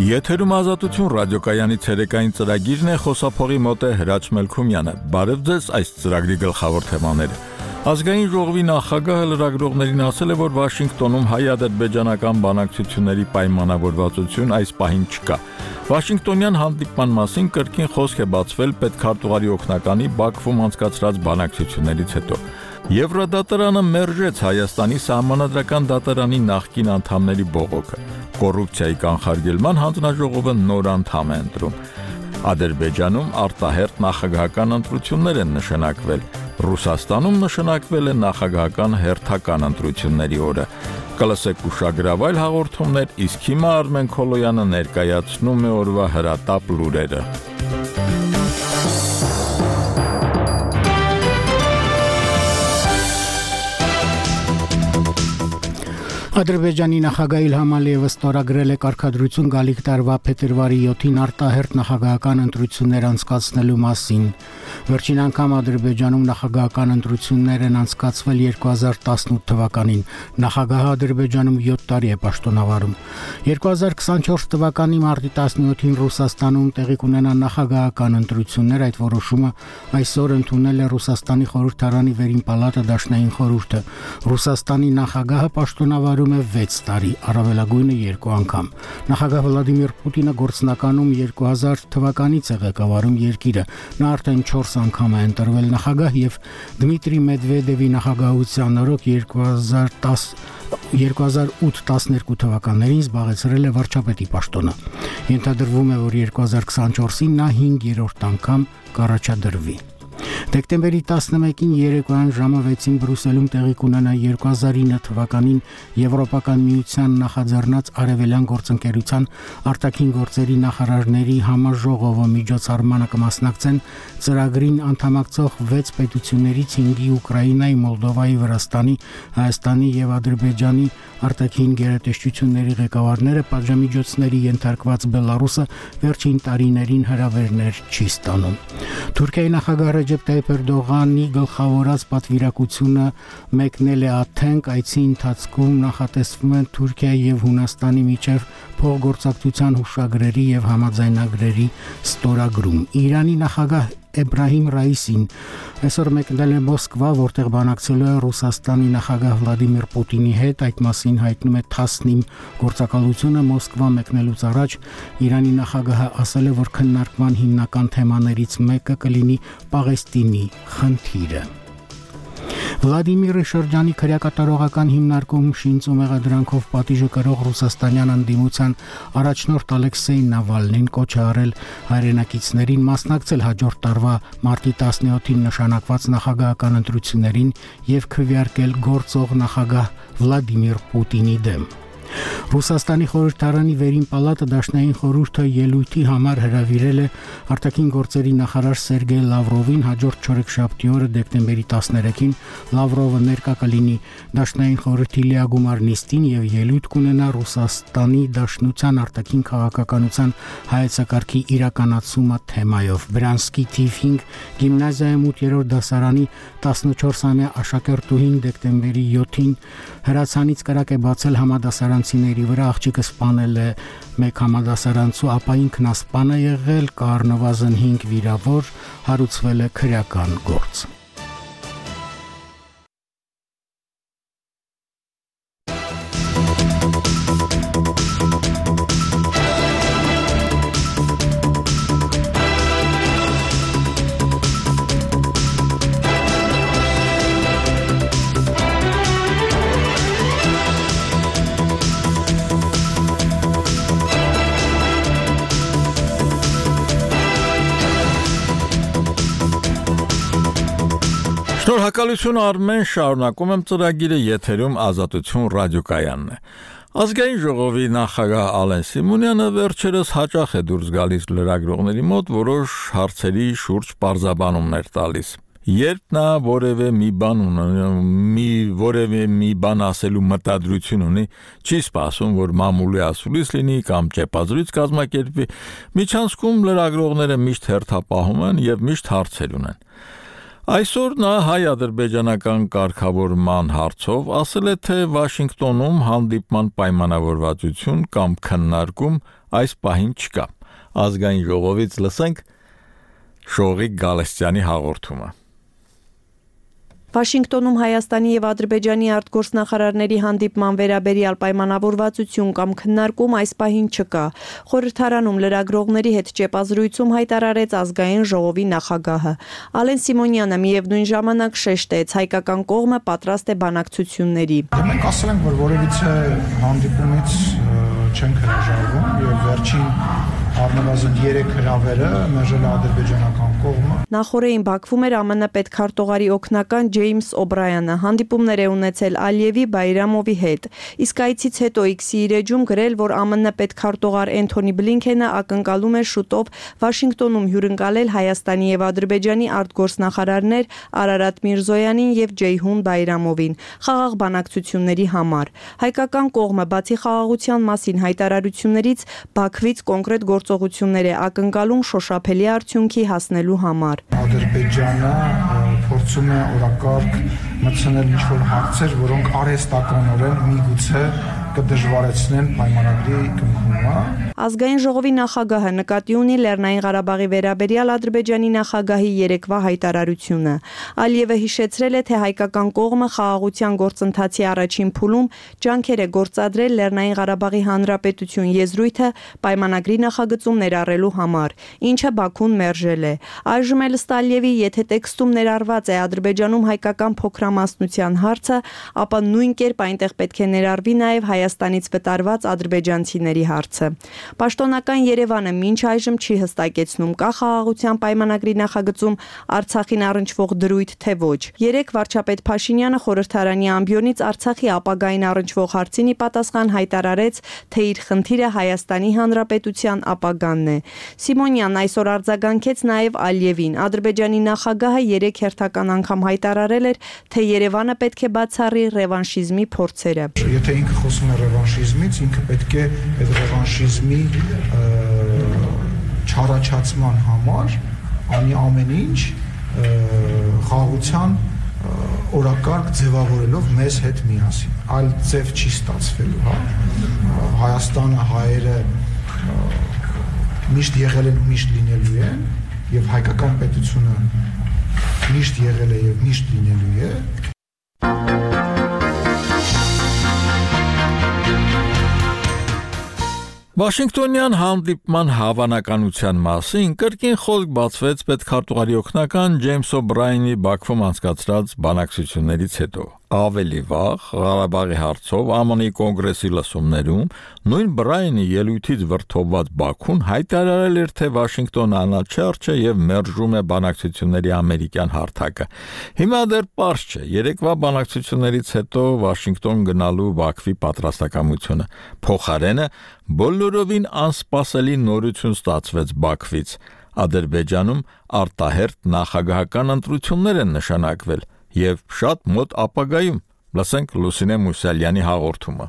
Եթերում ազատություն ռադիոկայանի ցերեկային ծրագիրն է, խոսափողի մոտ է Հրաչ Մելքումյանը։ Բարև ձեզ, այս ծրագրի գլխավոր թեմաները։ Ազգային ժողովի նախագահը լրագրողներին ասել է, որ Վաշինգտոնում հայ-ադրբեջանական բանակցությունների պայմանավորվածություն այս պահին չկա։ Վաշինգտոնյան հանդիպման մասին կրկին խոսք է բացվել պետքարտուղարի օգնականի Բաքվում անցկացրած բանակցություններից հետո։ Եվրոդատարանը մերժեց Հայաստանի սահմանադրական դատարանի նախկին անդամների բողոքը։ Կոռուպցիայի կանխարգելման հանձնաժողովը նոր անդամ է ընտրում։ Ադրբեջանում արտահերթ նախագահական ընտրություններ են նշանակվել։ Ռուսաստանում նշանակվել է նախագահական հերթական ընտրությունների օրը։ Կլսեք ուշագրավ այլ հաղորդումներ, իսկ հիմա Արմեն Քոլոյանը ներկայացնում է օրվա հրատապ լուրերը։ Ադրբեջանի նախագահ Իլհամ Ալիևը ստորագրել է կարգադրություն գալիք տարվա փետրվարի 7-ին արտահերթ նախագահական ընտրություններ անցկացնելու մասին։ Վերջին անգամ Ադրբեջանում նախագահական ընտրություններ են անցկացվել 2018 թվականին։ Նախագահը Ադրբեջանում 7 տարի է պաշտոնավարում։ 2024 թվականի մարտի 17-ին Ռուսաստանում տեղի կունենա նախագահական ընտրություններ, այդ որոշումը այսօր ընդունել է Ռուսաստանի խորհրդարանի վերին պալատը դաշնային խորհուրդը։ Ռուսաստանի նախագահը պաշտոնավարում 6 տարի, առավելագույնը 2 անգամ։ Նախագահ Վլադիմիր Պուտինը գործնականում 2000 թվականից է ղեկավարում երկիրը։ Նա արդեն 4 անգամ է ընտրվել նախագահ եւ Դմիտրի Մեդվեդևի նախագահության օրոք 2008-12 թվականներին զբաղեցրել է վարչապետի պաշտոնը։ Ենթադրվում է, որ 2024-ին նա 5-րդ անգամ կառաջադրվի։ Դեկտեմբերի 11-ին երեկոյան ժամը 6-ին Բրյուսելում տեղի կունենա 2009 թվականին Եվրոպական միության նախաձեռնած Արևելյան գործընկերության արտաքին գործերի նախարարների համաժողովը միջոցառմանը կմասնակցեն ծրագրին անդամակցող 6 պետություններից 5-ի Ուկրաինայի, Մոլդովայի, Վրաստանի, Հայաստանի եւ Ադրբեջանի արտաքին գերատեսչությունների ղեկավարները, պատժամիջոցների ենթարկված Բելարուսը վերջին տարիներին հրավերներ չի ստանում։ Թուրքիայի նախագահ Ռեջեփ Տայիփ Էրդողանի գլխավորած պատվիրակությունը մեկնել է Աթենք, այցի ընթացքում նախատեսվում է Թուրքիայի եւ Հունաստանի միջև փոխգործակցության հուշագրերի եւ համաձայնագրերի ստորագրում։ Իրանի նախագահ Էբրահիմ Ռայիսին այսօր մեկնել է Մոսկվա, որտեղ բանակցելու է Ռուսաստանի նախագահ Վլադիմիր Պուտինի հետ։ Այդ մասին հայտնում է Թասնիմ գործակալությունը։ Մոսկվա մեկնելուց առաջ Իրանի նախագահը ասել է, որ քննարկման հիմնական թեմաներից մեկը կլինի Պաղեստինի խնդիրը։ Վլադիմիրի շրջանի քրեակատարողական հիմնարկում շինծ ու մեղադրանքով պատիժը կրող ռուսաստանյան ընդդիմության առաջնորդ Ալեքսեյ Նավալնին կոչ է արել հայրենակիցներին մասնակցել հաջորդ տարվա մարտի 17-ին նշանակված նախագահական ընտրություններին եւ քվեարկել գործող նախագահ Վլադիմիր Պուտինի դեմ։ Ռուսաստանի խորհրդարանի վերին պալատը դաշնային խորհուրդը ելույթի համար հրավիրել է արտաքին գործերի նախարար Սերգեյ Լավրովին հաջորդ չորեքշաբթի օրը դեկտեմբերի 13-ին Լավրովը ներկա կլինի դաշնային խորհրդի լիագումար նիստին եւ ելույթ կունենա Ռուսաստանի Դաշնության արտաքին քաղաքականության հայեցակարգի իրականացումը թեմայով։ Բրանսկի թիվ 5 գիմնազիայում 8-րդ դասարանի 14-ամյա աշակերտուհին դեկտեմբերի 7-ին հրացանից կրակ է բացել համադասարանցիների վրա, աղջիկը սպանել է մեկ համադասարանցու, ապա ինքն ասպան է եղել, կա առնվազն 5 վիրավոր, հարուցվել է քրեական գործ։ Շնորհակալություն Արմեն, շարունակում եմ ծրագիրը, եթերում ազատություն ռադիոկայանն է։ Ազգային ժողովի նախագահ Ալեն Սիմոնյանը վերջերս հաճախ է դուրս գալիս լրագրողների մոտ որոշ հարցերի շուրջ պարզաբանումներ տալիս։ Երբ նա որևէ մի բան ասելու մտադրություն ունի, չի սպասում, որ մամուլի ասուլիս լինի կամ ճեպազրույց կազմակերպվի, միջանցքում լրագրողները միշտ հերթապահում են եւ միշտ հարցեր ունեն։ Այսօր նա հայ-ադրբեջանական կարգավորման հարցով ասել է, թե Վաշինգտոնում հանդիպման պայմանավորվածություն կամ քննարկում այս պահին չկա։ Ազգային ժողովից լսենք Շողիկ Գալստյանի հաղորդումը։ Վաշինգտոնում Հայաստանի եւ Ադրբեջանի արտգործնախարարների հանդիպման վերաբերյալ պայմանավորվածություն կամ քննարկում այս պահին չկա։ Խորհրդարանում լրագրողների հետ ճեպազրույցում հայտարարեց ազգային ժողովի նախագահը։ Ալեն Սիմոնյանը միևնույն ժամանակ շեշտեց, հայկական կողմը պատրաստ է բանակցությունների։ Մենք ասել ենք, որ որևիցե հանդիպումից չենք հրաժարվում եւ վերջին առնվազն 3 հրավերը մերժել է ադրբեջանական կողմը։ Նախորդին Բաքվում էր ԱՄՆ պետքարտուղարի օգնական Ջեյմս Օբրայանը, հանդիպումներ է ունեցել Ալիևի, Բայրամովի հետ։ Իսկ այցից հետո X-ի իր էջում գրել, որ ԱՄՆ պետքարտուղար Էնթոնի Բլինքենը ակնկալում է շուտով Վաշինգտոնում հյուրընկալել Հայաստանի եւ Ադրբեջանի արտգործնախարարներ Արարատ Միրզոյանին եւ Ջեյհուն Բայրամովին խաղաղ բանակցությունների համար։ Հայկական կողմը բացի խաղաղության մասին հայտարարություններից Բաքվից կոնկրետ գործողություններ է ակնկալում շոշափելի արդյունքի հասնելու համար։ Ադրբեջանը փորձում է օրակարգ մտցնել ինչ-որ հարցեր, որոնք արհեստականորեն միգուցե կդժվարեցնեն պայմանագրի կնքումը։ Ազգային ժողովի նախագահը նկատի ունի Լեռնային Ղարաբաղի վերաբերյալ Ադրբեջանի նախագահի երեկվա հայտարարությունը։ Ալիևը հիշեցրել է, թե հայկական կողմը խաղաղության գործընթացի առաջին փուլում ջանքեր է գործադրել Լեռնային Ղարաբաղի Հանրապետություն եզրույթը պայմանագրի նախագծում ներառելու համար, ինչը Բաքուն մերժել է։ Այժմ էլ ըստ Ալիևի, եթե տեքստում ներառված է Ադրբեջանում հայկական փոքրամասնության հարցը, ապա նույն կերպ այնտեղ պետք է ներառվի նաև Հայաստանից վտարված ադրբեջանցիների հարցը։ Պաշտոնական Երևանը մինչ այժմ չի հստակեցնում կա խաղաղության պայմանագրի նախագծում Արցախին առնչվող դրույթ, թե ոչ։ Երեկ վարչապետ Փաշինյանը խորհրդարանի ամբիոնից Արցախի ապագային առնչվող հարցին ի պատասխան հայտարարեց, թե իր խնդիրը Հայաստանի Հանրապետության ապագանն է։ Սիմոնյանն այսօր արձագանքեց նաև Ալիևին։ Ադրբեջանի նախագահը երեք հերթական անգամ հայտարարել էր, թե Երևանը պետք է բացառի ռևանշիզմի փորձերը։ Եթե ինքը խոսում է ռևանշիզմից, ինքը պետք է այդ ռևանշիզմի չառաջացման համար անի ամեն ինչ խաղաղության օրակարգ ձևավորելով մեզ հետ միասին։ Այլ ձև չի ստացվելու, հա։ Հայաստանը, հայերը միշտ եղել են ու միշտ լինելու են, եւ հայկական պետությունը միշտ եղել է եւ միշտ լինելու է։ Վաշինգտոնյան հանդիպման հավանականության մասին կրկին խոսք բացվեց պետքարտուղարի օգնական Ջեյմս Օբրայանի Բաքվում անցկացրած բանակցություններից հետո։ Ավելի վաղ Ղարաբաղի հարցով ԱՄՆ-ի կոնգրեսի լսումներում նույն Բրայանի ելույթից վրդովված Բաքուն հայտարարել էր, թե Վաշինգտոնը անաչառ չէ եւ մերժում է բանակցությունների ամերիկյան հարթակը։ Հիմա դեռ պարզ չէ երեկվա բանակցություններից հետո Վաշինգտոն գնալու Բաքվի պատրաստակամությունը։ Փոխարենը բոլորովին անսպասելի նորություն ստացվեց Բաքվից։ Ադրբեջանում արտահերթ նախագահական ընտրություններ են նշանակվել եւ շատ մոտ ապագայում։ Լսենք Լուսինե Մուսալյանի հաղորդումը։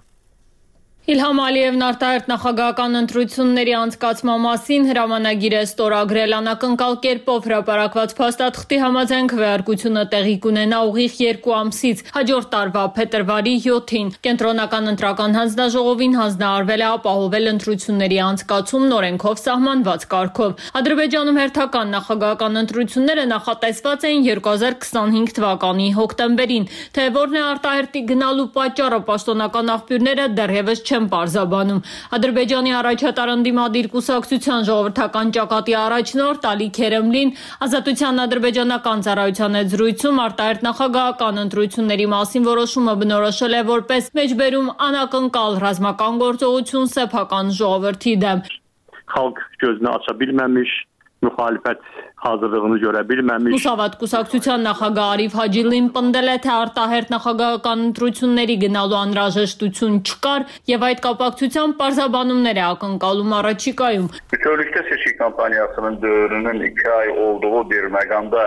Իլհամ Ալիևն արտահերթ նախագահական ընտրությունների անցկացման մասին հրամանագիր է ստորագրել անակնկալ կերպով հրապարակված փաստաթղթի համաձայն քվեարկությունը տեղի կունենա ուղիղ 2 ամսից հաջորդ տարվա փետրվարի 7-ին։ Կենտրոնական ընտրական հանձնաժողովին հանձնարարվել է ապահովել ընտրությունների անցկացումն օրենքով սահմանված կարգով։ Ադրբեջանում հերթական նախագահական ընտրությունները նախատեսված էին 2025 թվականի հոկտեմբերին, թե որն է արտահերթի գնալու պատճառը պաշտոնական աղբյուրները դեռևս չեն պարզաբանում։ Ադրբեջանի առաջատար ընդդիմադիր կուսակցության ժողովրդական ճակատի առաջնորդ Ալի Քերեմլին Ազատության ադրբեջանական ծառայության հետ զրույցում արտահերթ նախագահական ընտրությունների մասին որոշումը բնորոշել է որպես մեջբերում անակնկալ ռազմական գործողություն սեփական ժողովրդի դեմ։ Xalq gözünü aça bilməmiş, müxalifət hazırlığını görə bilməmiş։ Մուսավատ կուսակցության նախագահ Արիֆ Հաջիլին պնդել է, թե արտահերթ նախագահական ընտրությունների գնալու անհրաժեշտություն չկար եւ այդ կապակցությամբ պարզաբանումներ է ակնկալում առաջիկայում։ Bütövlükdə seçki kampaniyasının dövrünün 2 ay olduğu bir məqamda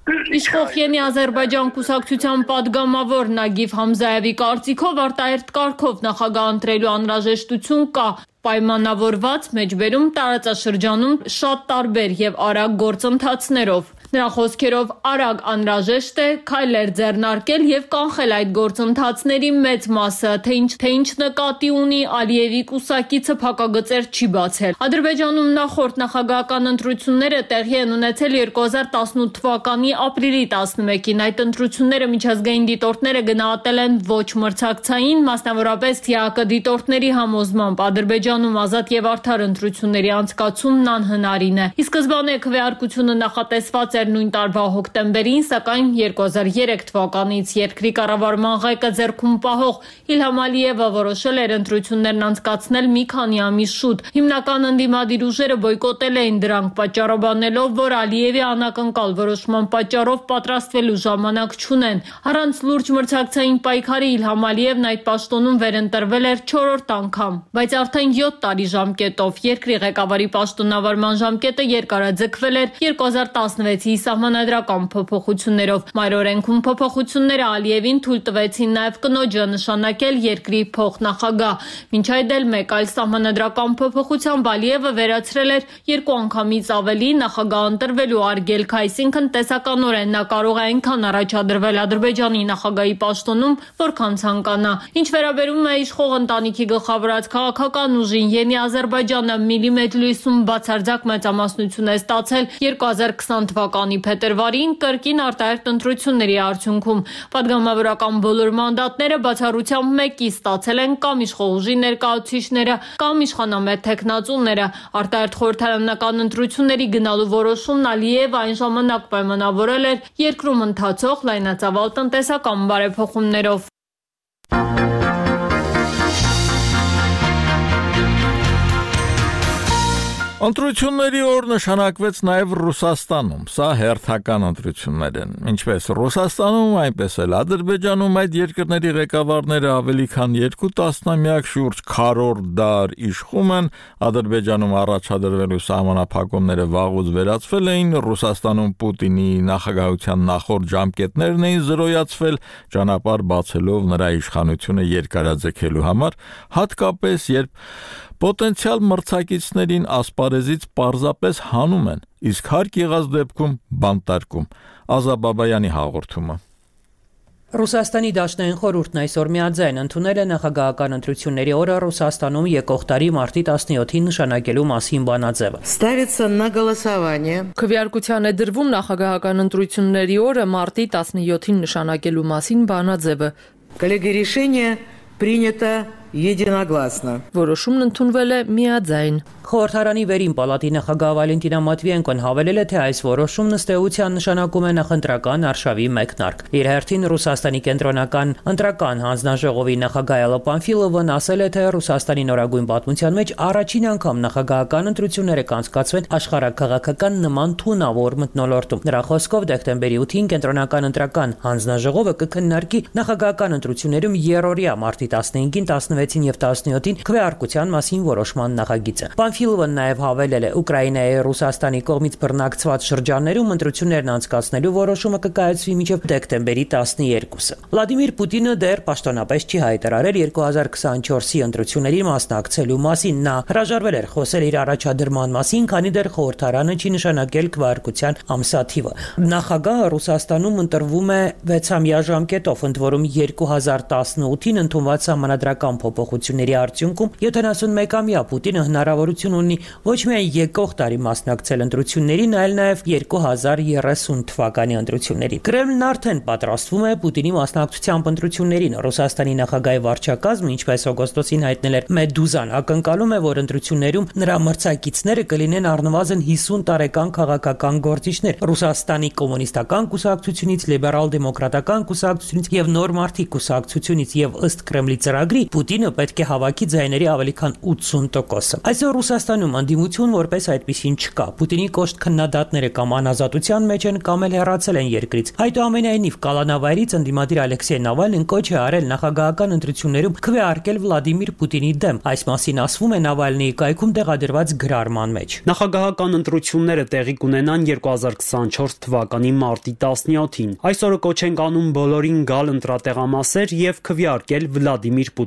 Իշխող Ենի Ադրբեջան կուսակցության падգամավոր Նագիվ Համզայևի կարծիքով արտահերթ կարգով նախագահ ընտրելու անհրաժեշտություն կա, պայմանավորված մեջբերում տարածաշրջանում շատ տարբեր եւ արագ գործընթացներով։ Նրա խոսքերով արագ անհրաժեշտ է քայլեր ձեռնարկել եւ կանխել այդ գործընթացների մեծ մասը, թե ինչ նկատի ունի Ալիևի կուսակիցը փակագծեր չի բացել։ Ադրբեջանում նախորդ նախագահական ընտրությունները տեղի են ունեցել 2018 թվականի ապրիլի 11-ին։ Այդ ընտրությունները միջազգային դիտորդները գնահատել են ոչ մրցակցային, մասնավորապես ՀԱԿ դիտորդների համոզմամբ Ադրբեջանում ազատ եւ արդար ընտրությունների անցկացումն անհնարին է։ Ի սկզբանե քվեարկությունը նախատեսված էր նույն տարվա հոկտեմբերին, սակայն 2003 թվականից երկրի կառավարման ղեկը ձեռքում պահող Իլհամ Ալիևը որոշել էր ընտրություններն անցկացնել մի քանի ամիս շուտ։ Հիմնական ընդդիմադիր ուժերը բոյկոտել էին դրանք, պատճառաբանելով, որ Ալիևի անակնկալ որոշման պատճառով պատրաստվելու ժամանակ չունեն։ Առանց լուրջ մրցակցային պայքարի Իլհամ Ալիևն այդ պաշտոնում վերընտրվել էր 4-րդ անգամ, բայց արդեն 7 տարի ժամկետով երկրի ղեկավարի պաշտոնավարման ժամկետը երկարաձգվել էր 2016-ի սահմանադրական փոփոխություններով։ Մայրօրենքում փոփոխությունները Ալիևին թույլ տվեցին նաև կնոջը նշանակել երկրի փոխնախագահ։ Մինչ այդ էլ մեկ այլ սահմանադրական փոփոխությամբ Ալիևը վերացրել էր 2 անգամից ավելի նախագահ ընտրվելու արգելք, այսինքն տեսականորեն նա կարող է այնքան առաջադրվել Ադրբեջանի նախագահի պաշտոնում, որքան ցանկանա։ Ինչ վերաբերում է իշխող ընտանիքի գլխավորած քաղաքական ուժին, Ենի Ադրբեջանը Միլի Մեջլիսում բացարձակ մեծամասնություն է ստացել 2020 թվականի փետրվարին կրկին արտահերթ ընտրությունների արդյունքում։ Պատգամավորական բոլոր մանդատները բացառությամբ մեկի ստացել են կամ իշխող ուժի ներկայացուցիչները, կամ իշխանամետ թեկնածուները։ Արտահերթ խորհրդարանական ընտրությունների գնալու որոշումն Ալիևը այն ժամանակ պայմանավորել էր երկրում ընթացող լայնածավալ տնտեսական բարեփոխումներով։ Ընտրությունների օր նշանակվեց նաև Ռուսաստանում, սա հերթական ընտրություններ են, ինչպես Ռուսաստանում, այնպես էլ Ադրբեջանում այդ երկրների ղեկավարները ավելի քան 2 տասնամյակ շուրջ քառորդ դար իշխում են, Ադրբեջանում առաջադրվելու սահմանափակումները վաղուց վերացվել էին, Ռուսաստանում Պուտինի նախագահության նախորդ ժամկետներն էին զրոյացվել, ճանապարհ բացելով նրա իշխանությունը երկարաձգելու համար, հատկապես երբ պոտենցիալ մրցակիցներին ասպարեզից պարզապես հանում են, իսկ հարկ եղած դեպքում բանտարկում։ Ազաբաբայանի հաղորդումը։ Ռուսաստանի Դաշնային խորհուրդն այսօր միաձայն ընդունել է նախագահական ընտրությունների օրը Ռուսաստանում եկող տարի մարտի 17-ին նշանակելու մասին բանաձևը։ Ставится на голосование. Քվեարկության է դրվում նախագահական ընտրությունների օրը մարտի 17-ին նշանակելու մասին բանաձևը։ Коллеги, решение принято единогласно. Որոշումն ընդունվել է միաձայն։ Խորհրդարանի վերին պալատի նախագահ Վալենտինա Մատվիենկոն հավելել է, թե այս որոշումն ըստ էության նշանակում է նախընտրական արշավի մեկնարկ։ Իր հերթին Ռուսաստանի կենտրոնական ընտրական հանձնաժողովի նախագահ Էլլա Պանֆիլովն ասել է, թե Ռուսաստանի նորագույն պատմության մեջ առաջին անգամ նախագահական ընտրությունները կանցկացվեն աշխարհաքաղաքական նման թունավոր մթնոլորտում։ Նրա խոսքով դեկտեմբերի 8-ին կենտրոնական ընտրական հանձնաժողովը կքննարկի նախագահական ընտրություններում երրորդյա մարտի 15-ին, 16-ին եւ 17-ին քվեարկության մասին որոշման նախագիծը։ Պանֆիլովն նաև հավելել է, Ուկրաինայի Ռուսաստանի կողմից բռնակցված շրջաններում ընտրություններն անցկացնելու որոշումը կկայացվի մինչև դեկտեմբերի 12-ը։ Վլադիմիր Պուտինը դեռ պաշտոնապես չի հայտարարել 2024-ի ընտրությունների մասնակցելու մասին։ Նա հրաժարվել էր խոսել իր առաջադրման մասին, քանի դեռ խորհրդարանը չի նշանակել քվեարկության ամսաթիվը։ Նախագահը Ռուսաստանում ընտրվում է 6-ամյա ժամկետով, ընդ որում 2018-ին ընդունված սահմանադրական փոփոխությունների արդյունքում 71-ամյա Պուտինը հնարավորություն ունի ոչ միայն եկող տարի մասնակցել ընտրություններին, այլ նաև 2030 թվականի ընտրություններին։ Կրեմլն արդեն պատրաստվում է Պուտինի մասնակցությամբ ընտրություններին։ Ռուսաստանի նախագահի վարչակազմը, ինչպես օգոստոսին հայտնել էր Մեդուզան, ակնկալում է, որ ընտրություններում նրա մրցակիցները կլինեն առնվազն 50 տարեկան քաղաքական գործիչներ Ռուսաստանի կոմունիստական կուսակցությունից, լիբերալ-դեմոկրատական կուսակցությունից եւ Նոր մարդիկ կուսակցությունից, եւ ըստ Կրեմլի ծրագրի Պուտինը պետք է հավաքի ձայների ավելի քան 80%-ը։ Այսօր Ռուսաստանում անդիմություն որպես այդպիսին չկա։ Պուտինի կոշտ քննադատները կամ անազատության մեջ են, կամ էլ հեռացել են երկրից։ Այդուամենայնիվ կալանավայրից ընդդիմադիր Ալեքսեյ Նավալնին կոչ է արել նախագահական ընտրություններում քվեարկել Վլադիմիր Պուտինի դեմ։ Այս մասին ասվում է Նավալնիի կայքում տեղադրված գրառման մեջ։ Նախագահական ընտրությունները տեղի կունենան 2024 թվականի մարտի 17-ին։ Այսօրը կոչ ենք անում բոլորին գալ ընտրատեղամասեր եւ քվեարկել Վլադիմիր Պուտինի դեմ։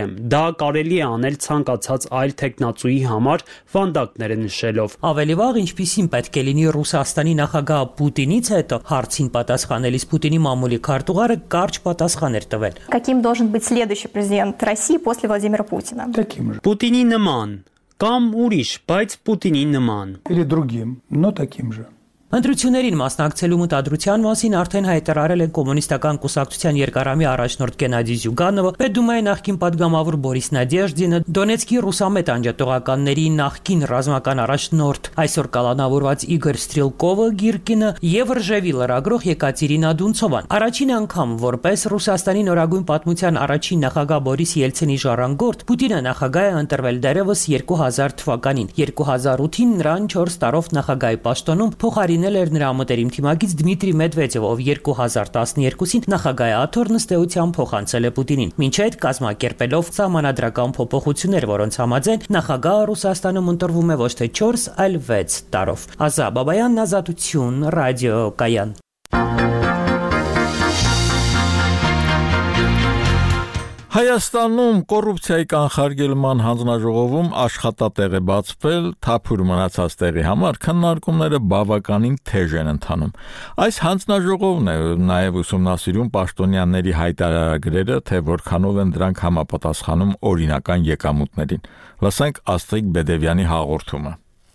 դեմ։ Դա կարելի է անել ցանկացած այլ տեխնացուի համար, վանդակները նշելով։ Ավելի վաղ ինչպիսին պետք է լինի Ռուսաստանի նախագահ Պուտինից հետո հարցին պատասխանելիս Պուտինի մամուլի քարտուղարը կարճ պատասխան էր տվել։ Каким должен быть следующий президент России после Владимира Путина? Таким же. Պուտինի նման կամ ուրիշ, բայց Պուտինի նման։ Или другим, но таким же. Ընտրություններին մասնակցելու մտադրության մասին արդեն հայտարարել է կոմունիստական կուսակցության երկարամյա առաջնորդ Գենադի Զյուգանովը, Պետդումայի նախկին падգամավոր Բորիս Նադեժդինը, Դոնեցկի ռուսամետ անջատողականների նախկին ռազմական առաջնորդ այսօր կալանավորված Իգոր Ստրելկովը Գիրկինը եւ Ռժևի լրագրող Եկատերինա Դունցովան։ Առաջին անգամ որպես Ռուսաստանի նորագույն պատմության առաջին նախագահ Բորիս Ելցինի ժառանգորդ Պուտինը նախագահ է ընտրվել դեռևս 2000 թվականին։ 2008-ին նրան 4 տարով նախագահի պաշտոնում փոխարինել էր նրա մտերիմ թիմակից Դմիտրի Մեդվեդևը, ով 2012-ին նախագահաթոռ նստեությամբ փոխանցել է Պուտինին։ Մինչ այդ կազմակերպելով սահմանադրական փոփոխություններ, որոնց համաձայն նախագահը Ռուսաստանում ընտրվում է ոչ թե 4, այլ 6 տարով։ Ազա Բաբայան, Ազատություն, ռադիո Կայան։ Հայաստանում կոռուպցիայի կանխարգելման հանձնաժողովում աշխատատեղ է բացվել, թափուր մնացած տեղի համար քննարկումները բավականին թեժ են ընթանում։ Այս հանձնաժողովն է նաև ուսումնասիրում պաշտոնյաների հայտարարագրերը, թե որքանով են դրանք համապատասխանում օրինական եկամուտներին։ Լսենք Աստղիկ Բեդևյանի հաղորդումը։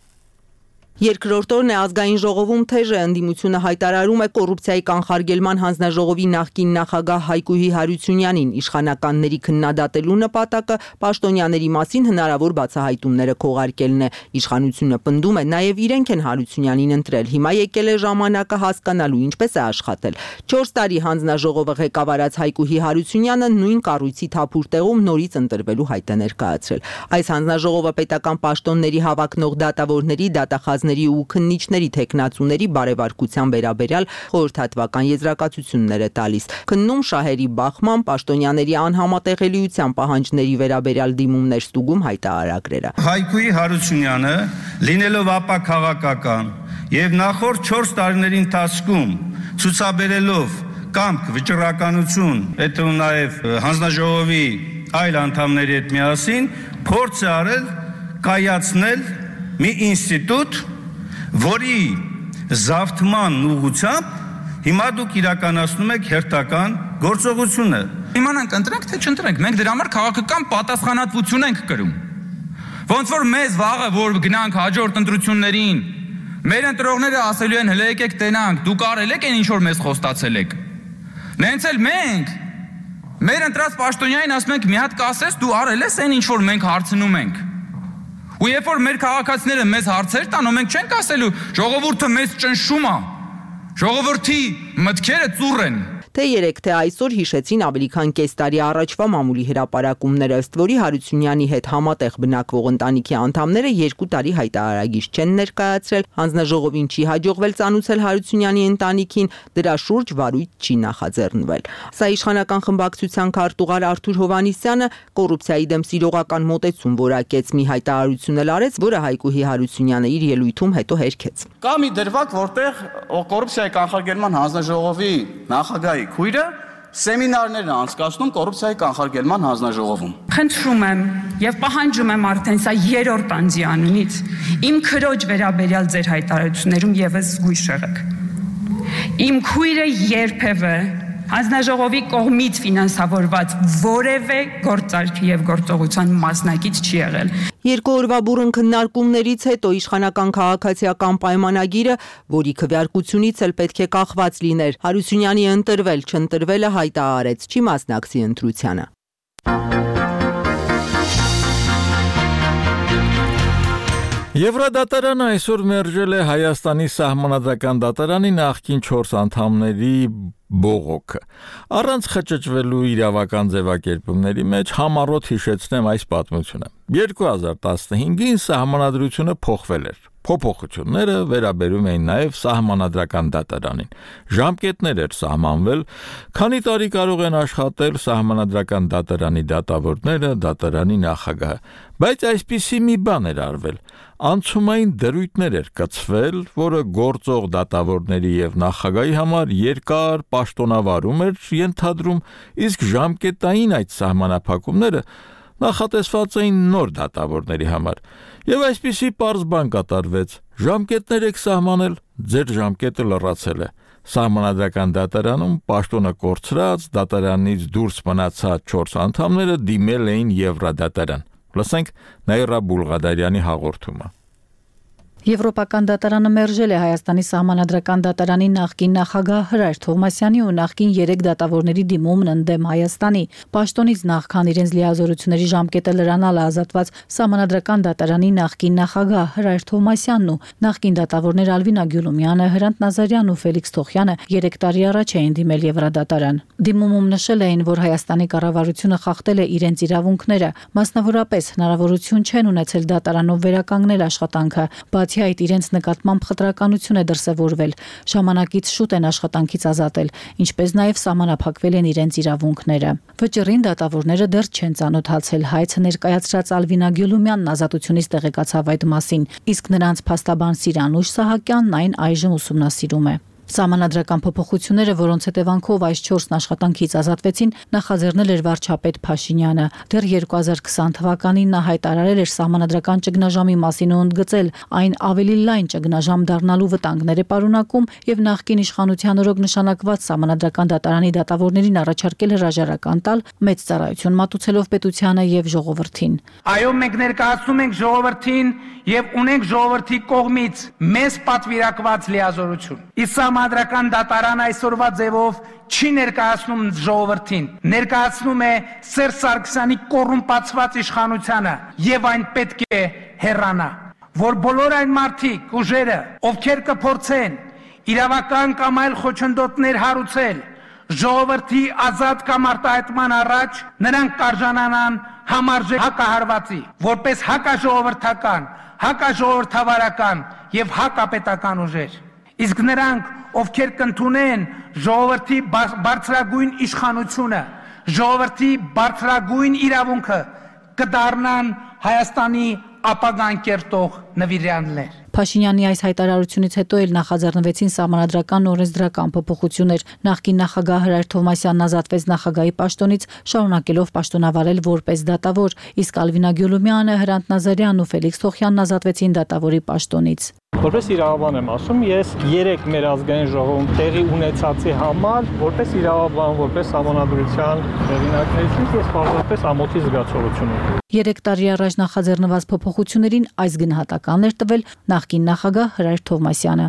Երկրորդ օրն է ազգային ժողովում թեժ է ընդդիմությունը հայտարարում է կոռուպցիայի կանխարգելման հանձնաժողովի նախկին նախագահ Հայկուհի Հարությունյանին, իշխանականների քննադատելու նպատակը պաշտոնյաների մասին հնարավոր բացահայտումները քողարկելն է։ Իշխանությունը պնդում է նաև իրենք են Հարությունյանին ընտրել, հիմա եկել է ժամանակը հասկանալու ինչպես է աշխատել։ 4 տարի հանձնաժողովը ղեկավարած Հայկուհի Հարությունյանը նույն կառույցի թափուր տեղում նորից ընտրվելու հայտ է ներկայացրել։ Այս հանձնաժողովը պետական պաշտոնների հավակնող դատավորների, դատախազների ու քննիչների թեկնածուների բարեվարկության վերաբերյալ խորհրդատվական եզրակացություններ է տալիս։ Քննում շահերի բախման, պաշտոնյաների անհամատեղելիության պահանջների վերաբերյալ դիմումներ ստուգում հայտարարագրերը։ Հայկուհի Հարությունյանը, լինելով ապաքաղաքական եւ նախորդ 4 տարիների ընթացքում ցուցաբերելով կամք, վճռականություն, այդ ու նաեւ հանձնաժողովի այլ անդամների հետ միասին փորձ է արել կայացնել մի ինստիտուտ, որի զավթման ուղղությամբ հիմա դուք իրականացնում եք հերթական գործողությունը։ Իմանանք ընտրենք թե չընտրենք, մենք դրա համար քաղաքական պատասխանատվություն ենք կրում։ Ոնց որ մեզ վաղը որ գնանք հաջորդ ընտրություններին, մեր ընտրողները ասելու են հələ եկեք տենանք, դուք արել եք այն ինչ որ մեզ խոստացել եք։ Նենց էլ մենք մեր ընտրած պաշտոնյանին ասում ենք մի հատ կասես դու արել ես այն ինչ որ մենք հարցնում ենք։ Ու երբ որ մեր քաղաքացիները մեզ հարցեր տան, մենք չենք ասելու ժողովուրդը մեզ ճնշում է։ Ժողովրդի մտքերը ծուռ են։ Թե 3 թե այսօր հիշեցին ավելի քան կես տարի առաջվա մամուլի հրապարակումները, ըստ որի Հարությունյանի հետ համատեղ բնակվող ընտանիքի անդամները 2 տարի հայտարարագիծ չեն ներկայացրել, հանձնաժողովին չի հաջողվել ծանուցել Հարությունյանի ընտանիքին, դրա շուրջ վարույթ չի նախաձեռնվել։ Սա իշխանական խմբակցության քարտուղար Արթուր Հովհաննիսյանը կոռուպցիայի դեմ սիրողական մոտեցում որակեց, մի հայտարարություն էլ արեց, որը Հայկուհի Հարությունյանը իր ելույթում հետո հերքեց։ Կա մի դրվագ, որտեղ կոռուպցիայի կանխարգելման հանձնաժողովի նախագահի քույրը սեմինարներ է անցկացնում կոռուպցիայի կանխարգելման հանձնաժողովում։ Խնդրում եմ եւ պահանջում եմ արդեն սա երրորդ անձի անունից իմ քրոջ վերաբերյալ ձեր հայտարարություններում եւս զգույշ եղեք։ Իմ քույրը երբևէ հանձնաժողովի կողմից ֆինանսավորված որևէ գործարքի եւ գործողության մասնակից չի եղել։ 2 օրվա բուռն քննարկումներից հետո իշխանական քաղաքացիական պայմանագիրը, որի քվեարկությունից էլ պետք է կախված լիներ, Հարությունյանի ընտրվել չընտրվելը հայտարարեց, չի մասնակցի ընտրությանը։ Եվրադատարանը այսօր մերժել է Հայաստանի սահմանադրական դատարանի նախկին 4 անդամների բողոքը։ Առանց խճճվելու իրավական ձևակերպումների մեջ համառոտ հիշեցնեմ այս պատմությունը։ 2015-ին սահմանադրությունը փոխվել էր։ Փոփոխությունները վերաբերում էին նաև սահմանադրական դատարանին։ Ժամկետներ էր սահմանվել, քանի տարի կարող են աշխատել սահմանադրական դատարանի դատավորները, դատարանի նախագահը։ Բայց այսպիսի մի բան էր արվել։ Անցումային դրույթներ էր կցվել, որը գործող դատավորների եւ նախագահի համար երկար պաշտոնավարում էր ենթադրում, իսկ ժամկետային այդ սահմանափակումները նախատեսված էին նոր դատավորների համար։ Եվ այսպիսի պարզ բան կատարվեց. ժամկետներ եք սահմանել, ձեր ժամկետը լրացել է։ Սահմանադրական դատարանում պաշտոնը կորցրած, դատարանից դուրս մնացած 4 անդամները դիմել էին Եվրադատարան։ Լսենք Նաիրա Բուլղադարյանի հաղորդումը։ Եվրոպական դատարանը մերժել է Հայաստանի սահմանադրական դատարանի նախկին նախագահ Հրայր Թովմասյանի ու նախկին 3 դատավորների դիմումն ընդդեմ Հայաստանի։ Պաշտոնից նախքան իրենց լիազորությունների ժամկետը լրանալը ազատված սահմանադրական դատարանի նախկին նախագահ Հրայր Թովմասյանն ու նախկին դատավորներ Ալվինա Գյուլումյանը, Հրանտ Նազարյանն ու Ֆելիքս Թոխյանը 3 տարի առաջ էին դիմել Եվրադատարան։ Դիմումում նշել էին, որ Հայաստանի կառավարությունը խախտել է իրենց իրավունքները, մասնավորապես հնարավորություն չեն ունեցել դատարանով վերականգնել աշխատանքը, բացի այդ իրենց նկատմամբ խտրականություն է դրսևորվել, ժամանակից շուտ են աշխատանքից ազատել, ինչպես նաև սահմանափակվել են իրենց իրավունքները։ Վճռին դատավորները դեռ չեն ծանոթացել, հայցը ներկայացրած Ալվինա Գյուլումյանն ազատությունից տեղեկացավ այդ մասին, իսկ նրանց փաստաբան Սիրանուշ Սահակյանն այն այժմ ուսումնասիրում է։ Սահմանադրական փոփոխությունները, որոնց հետևանքով այս 4-ն աշխատանքից ազատվեցին, նախաձեռնել էր վարչապետ Փաշինյանը։ Դեռ 2020 թվականին նա հայտարարել էր սահմանադրական ճգնաժամի մասին ու ընդգծել, այն ավելի լայն ճգնաժամ դառնալու վտանգներ է պարունակում եւ նախկին իշխանության օրոք նշանակված սահմանադրական դատարանի դատավորներին առաջարկել հրաժարական տալ, մեծ ծառայություն մատուցելով պետությանը եւ ժողովրդին։ Այո, մենք ներկայացնում ենք ժողովրդին եւ ունենք ժողովրդի կողմից մեզ պատվիրակված լիազորություն։ Սահմանադրական դատարան այսօրվա ձևով չի ներկայացնում ժողովրդին, ներկայացնում է Սերժ Սարգսյանի կոռումպացված իշխանությանը եւ այն պետք է հեռանա, որ բոլոր այն մարդիկ, ուժերը, ովքեր կփորձեն իրավական կամ այլ խոչընդոտներ հարուցել ժողովրդի ազատ կամ արտահայտման առաջ, նրանք կարժանանան համարժեք հակահարվածի, որպես հակաժողովրդական, հակաժողովրդավարական եւ հակապետական ուժեր։ Իսկ նրանք, ովքեր կընդունեն ժողովրդի բարձրագույն իշխանությունը, ժողովրդի բարձրագույն իրավունքը, կդառնան Հայաստանի ապագան կերտող նվիրյալներ։ Փաշինյանի այս հայտարարությունից հետո էլ նախաձեռնվեցին սահմանադրական օրենսդրական փոփոխություններ։ Նախկին նախագահ Հրայր Թովմասյանն ազատվեց նախագահի պաշտոնից, շարունակելով պաշտոնավարել որպես դատավոր, իսկ Ալվինա Գյուլումյանը, Հրանտ Նազարյանն ու Ֆելիքս Թոխյանն ազատվեցին դատավորի պաշտոնից։ Որպես իրավաբան եմ ասում, ես 3 մեր ազգային ժողովում տեղի ունեցածի համար, որպես իրավաբան, որպես սահմանադրության հեղինակներից ես պարզապես ամոթի զգացողություն ունեմ։ 3 տարի առաջ նախաձեռնված փոփոխություններին այս գնահատականն էր տվել նախկին նախագահ Հրայր Թովմասյանը։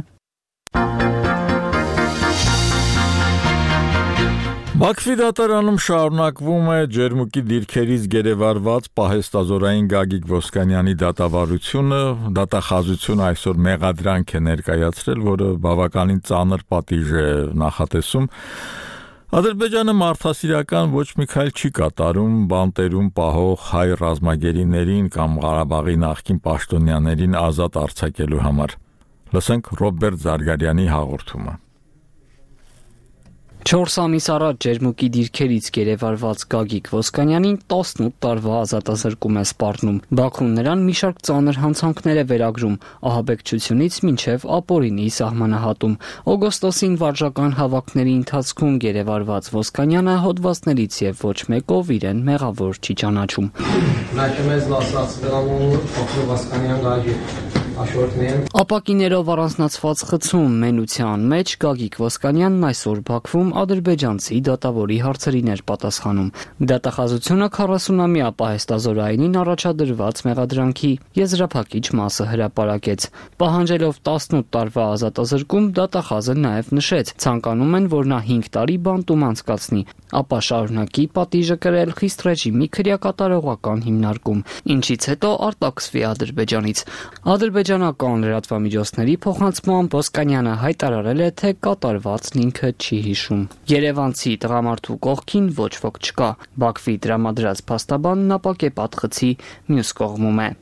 Բաքվի դատարանում շարունակվում է ջերմուկի դիրքերից գերեվարված պահեստազորային Գագիկ Ոսկանյանի դատավարությունը, դատախազությունը այսօր մեղադրանք է ներկայացրել, որը բավականին ծանր պատիժ է նախատեսում։ Ադրբեջանը մարդասիրական ոչ մի քայլ չի կատարում բանտերում պահող հայ ռազմագերիներին կամ Ղարաբաղի նախկին պաշտոնյաներին ազատ արձակելու համար։ Լսենք Ռոբերտ Զարգարյանի հաղորդումը։ 4 ամիս առաջ ջերմուկի դիրքերից գերեվարված Գագիկ Ոսկանյանին 18 տարվա ազատազրկում է սպառնում։ Բաքուն նրան մի շարք ծանր հանցանքներ է վերագրում, ահաբեկչությունից մինչև ապօրինի սահմանահատում։ Օգոստոսին վարժական հավաքների ընթացքում գերեվարված Ոսկանյանը հոդվածներից եւ ոչ մեկով իրեն մեղավոր չի ճանաչում։ Ապակիներով առանձնացված խցում մենության մեջ Գագիկ Ոսկանյանն այսօր Բաքվում ադրբեջանցի դատավորի հարցերին էր պատասխանում։ Դատախազությունը 40-ամյա պահեստազորայինին առաջադրված մեղադրանքի եզրափակիչ մասը հրապարակեց։ Պահանջելով 18 տարվա ազատազրկում, դատախազը նաև նշեց, ցանկանում են, որ նա 5 տարի բանտում անցկացնի, ապա շարունակի պատիժը կրել խիստ ռեժիմի քրեակատարողական հիմնարկում, ինչից հետո արտաքսվի Ադրբեջանից։ Ադրբեջանական լրատվամիջոցների փոխանցմամբ Ոսկանյանը հայտարարել է, թե կատարվածն ինքը չի հիշում։ Երևանցի տղամարդու կողքին ոչ ոք չկա։ Բաքվի տրամադրած փաստաբանն ապակեպատ խցի մյուս կողմում է։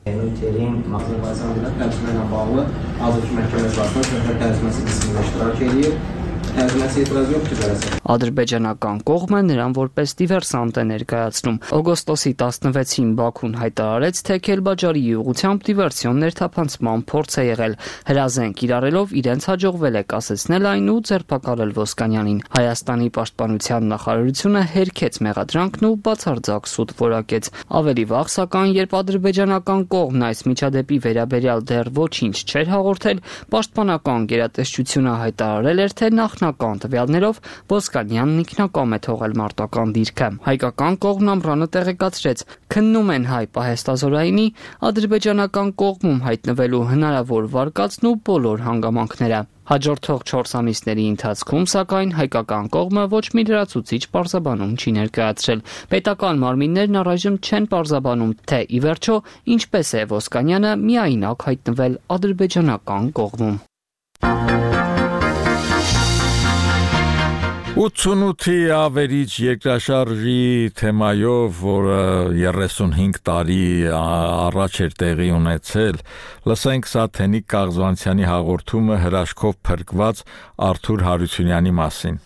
Ադրբեջանական կողմը նրան որպես դիվերսանտ է ներկայացնում։ Օգոստոսի 16-ին Բաքուն հայտարարեց, թե Քելբաջարի ուղղությամբ դիվերսիոն ներթափանցման փորձ է եղել։ Հրազեն կիրառելով իրենց հաջողվել է կասեցնել այն ու ձերբակալել Ոսկանյանին։ Հայաստանի պաշտպանության նախարարությունը հերքեց մեղադրանքն ու բացարձակ սուտ որակեց։ Ավելի վաղ, սակայն, երբ ադրբեջանական կողմն այս միջադեպի վերաբերյալ դեռ ոչինչ չէր հաղորդել, պաշտպանական գերատեսչությունը հայտարարել էր, թե նախնական տվյալներով Ոսկանյանն ինքնակամ է թողել մարտական դիրքը։ Հայկական կողմն ամռանը տեղեկացրեց, քննում են հայ պահեստազորայինի, ադրբեջանական կողմում հայտնվելու հնարավոր վարկածն ու բոլոր հանգամանքները։ Հաջորդող 4 ամիսների ընթացքում, սակայն, հայկական կողմը ոչ մի լրացուցիչ պարզաբանում չի ներկայացրել։ Պետական մարմիններն առայժմ չեն պարզաբանում, թե ի վերջո ինչպես է Ոսկանյանը միայնակ հայտնվել ադրբեջանական կողմում։ 88-ի ավերիչ երկրաշարժի թեմայով, որը 35 տարի առաջ էր տեղի ունեցել, լսենք Սաթենիկ Կաղզվանցյանի հաղորդումը հրաշքով փրկված Արթուր Հարությունյանի մասին։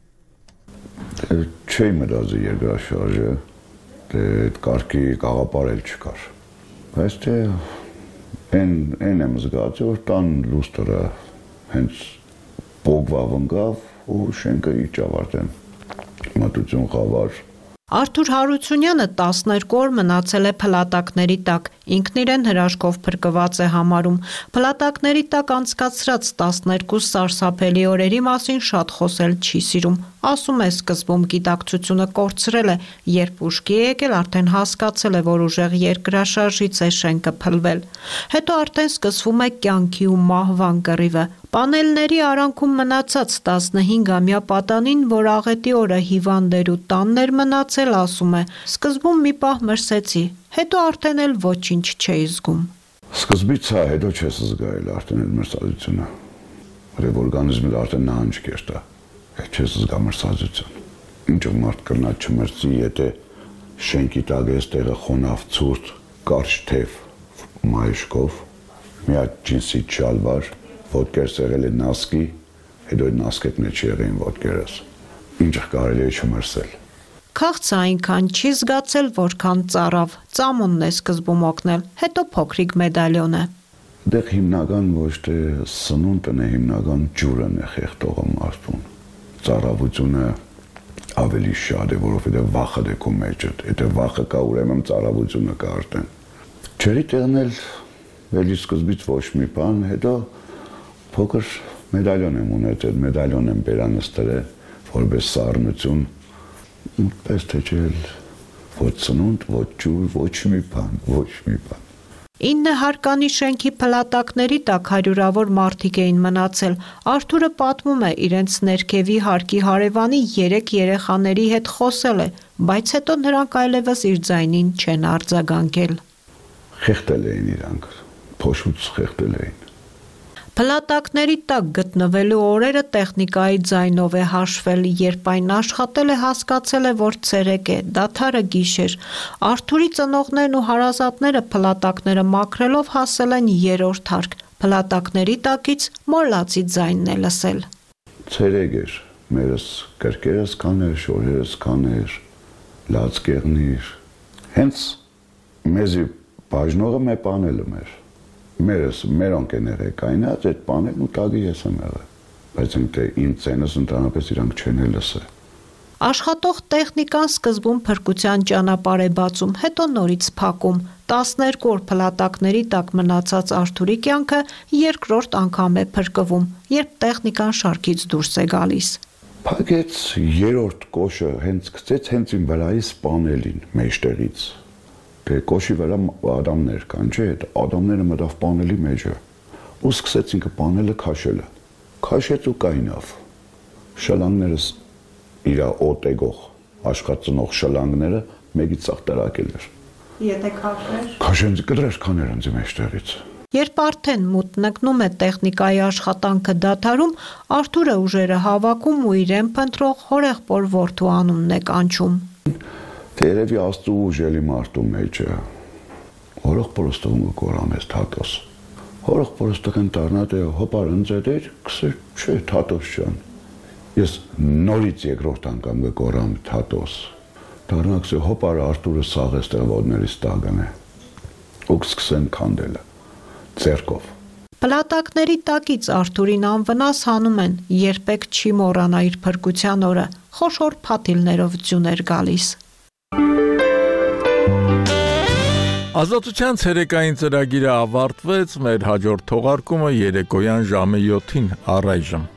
Չէի մտածի երկրաշարժը, այդ կարգի կաղապարել չկար։ Բայց թե այն եմ զգացի, որ տան լուստրը հենց բոգվավ ընկավ ու շենքը իջավ արդեն մատուցուն խավար։ Արթուր Հարությունյանը 12 օր մնացել է փլատակների տակ, ինքն իրեն հրաշքով փրկված է համարում։ Փլատակների տակ անցկացրած 12 սարսափելի օրերի մասին շատ խոսել չի սիրում։ Ասում է, սկզբում գիտակցությունը կորցրել է, երբ ուշքի է եկել, արդեն հասկացել է, որ ուժեղ երկրաշարժից է շենքը փլվել։ Հետո արդեն սկսվում է կյանքի ու մահվան կռիվը։ Պանելների արանքում մնացած 15-ամյա պատանին, որ աղետի օրը հիվանդ ու տանն էր մնացել, ասում է, սկզբում մի պահ մրսեցի, հետո արդեն էլ ոչինչ չէի զգում։ Սկզբից հա, հետո չես զգայել արդեն այդ մրսածությունը։ Որև օրգանիզմը արդեն նահանջ կերտա, չես զգա մրսածություն։ Ինչ մարդ կրնա չմրսի, եթե շենքի տակ ես տեղը խոնավ ցուրտ, կարճ թև մայշկով, մի հատ ջինսի շալվար, ոտքեր սեղել է նասկի, հետո այդ նասկետ մեջ եղեին ոտքերս, ինչ կարելի է չմրսել։ Քաղցը այնքան չի զգացել, որքան ծարավ, ծամոնն է սկզբում օգնել, հետո փոքրիկ մեդալյոն է։ Դեղ հիմնական ոչ թե սնունդն է, հիմնական ջուրն է խեղդողը մարդուն։ Ծարավությունը ավելի շատ է, որովհետև վախը դե քո մեջդ, եթե վախը կա, ուրեմն ծարավությունը կա արդեն։ Չերի տեղն էլ վելի սկզբից ոչ մի բան, հետո փոքր մեդալյոն եմ ունեցել, մեդալյոն եմ բերանստրել, որպես սառնություն, պես թե չէլ ոչ սնունդ, ոչ ջուր, ոչ մի բան։ 9 հարկանի շենքի փլատակների տակ հարյուրավոր մարդիկ էին մնացել։ Արթուրը պատմում է, իրենց ներքևի հարկի հարևանի 3 երեխաների հետ խոսել է, բայց հետո նրանք այլևս իր ձայնին չեն արձագանքել։ Խեղդել էին իրանք, փոշուց խեղդել էին։ Փլատակների տակ գտնվելու օրերը տեխնիկայի ձայնով է հաշվել, երբ այն աշխատել է, հասկացել է, որ ցերեկ է, դադարը գիշեր։ Արթուրի ծնողներն ու հարազատները փլատակները մաքրելով հասել են 3-րդ հարկ։ Փլատակների տակից մոռացի ձայնն է լսել։ Ցերեկ էր, մերս կրկերս կաներ, շորերս կաներ, լացկեղնիր։ Հենց մեզի բաժնողը մե պանելը մեր։ Մերոնք են եղել կայնած, այդ պանելն ու տագի ես եմ եղել, բայց իմ ծենս ընդհանրապես իրանք չեն է լսել։ Աշխատող տեխնիկան սկզբում փրկության ճանապարհ է բացում, հետո նորից փակում։ 12 օր փլատակների տակ մնացած Արթուրի կյանքը երկրորդ անգամ է փրկվում, երբ տեխնիկան շարքից դուրս է գալիս։ Փակեց 3-րդ կոշը, հենց գցեց հենց իմ վրայից պանելին, մեջտեղից։ Կոշի վրա ադամներ կան, չէ, այդ ադամները մտավ պանելի մեջը, ու սկսեց ինքը պանելը քաշելը, քաշեց ու կայնավ, շլանգներս իրա օտեգող, աշխատծնող շլանգները մեկից ծաղ տրակել էր։ Եթե քաշեր։ Քաշենց կտրեր կաներ ընձի մեջտեղից։ Երբ արդեն մուտնակնում է տեխնիկայի աշխատանքը դադարում, Արթուրը ուժերը հավաքում ու իրեն փնտրող հորեղբոր որդու անունն է կանչում։ Երևի աստու ուժելի մարդու մեջը, հորող պորոստողում ու կորամես թատոս։ Հորող պորոստող են տարնատ է հոպար ընձետ էր, կսեր չէ թատոս չան։ Ես նորից երկրորդ անգամ կգորամ թատոս։ Դառնաքսե հոպար Արտուրը սաղ էստեղվորներից տագն է։ Ու կսկսեն քանդելը ձեռքով։ Պլատակների տակից Արթուրին անվնաս հանում են, երբեք չի մոռանա իր փրկության օրը, խոշոր փաթիլներով ձյուն էր գալիս։ Ազատության ցերեկային ծրագիրը ավարտվեց, մեր հաջորդ թողարկումը երեկոյան ժամը 7-ին առայժմ։